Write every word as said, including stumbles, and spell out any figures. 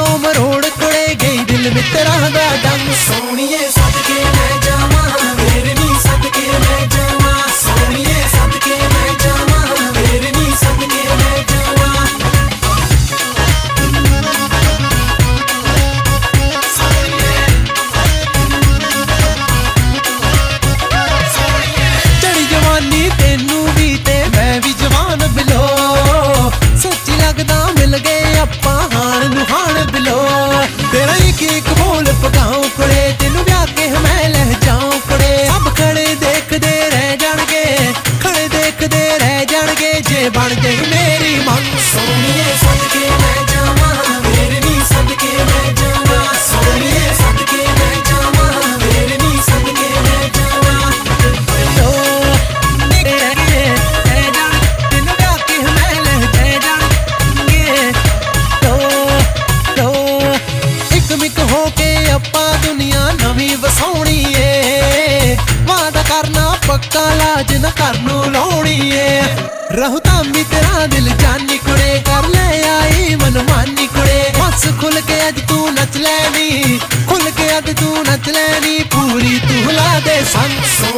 सौ मरोड़ कुड़े गई दिल मित्रा दा डंग सोनिए सदके मैं जावा मेरे नी सदके मैं जावा सोनिए सदके मैं जावा मेरे नी सदके मैं जावा चढ़ी जवानी तेनू भी ते मैं भी जवान बिलो सच्ची लगदा मिल गए आपां हाण नू हाण बिलो तेरा एक एक बोल पकाऊं कुड़े तेनू ब्याह के मैं लह जाऊं कुड़े सब खड़े देखदे रह जाणगे खड़े देखदे रह जाणगे जे बन गई मेरी मन सोनिए सदके मैं जावा मेरे नी सदके मैं जावा सोनिए सदके मैं जावा मेरे नी सदके मैं जावा लो तेरे रह जाण तेनू ब्याह के मैं लह जाणगे लो लो एक मिक हो के ਆਪਾਂ ਦੁਨੀਆ ਨਵੀਂ ਵਸਾਉਣੀ ਏ ਵਾਦਾ ਕਰਨਾ ਪੱਕਾ ਲਾਜ ਨਾ ਕਰ ਨੂੰ ਲਾਉਣੀ ਏ ਰਹੂ ਤਾਂ ਵੀ ਤੇਰਾ ਦਿਲ ਜਾਨੀ ਕੁੜੇ ਕਰ ਲੈ ਆਈ ਮਨਮਾਨੀ ਕੁੜੇ ਬਸ ਖੁੱਲ ਕੇ ਅੱਜ ਤੂੰ ਨੱਚ ਲੈਣੀ ਖੁੱਲ ਕੇ ਅੱਜ ਤੂੰ ਨੱਚ ਲੈਣੀ ਪੂਰੀ ਤੂੰ ਲਾ ਦੇ ਸੰਗ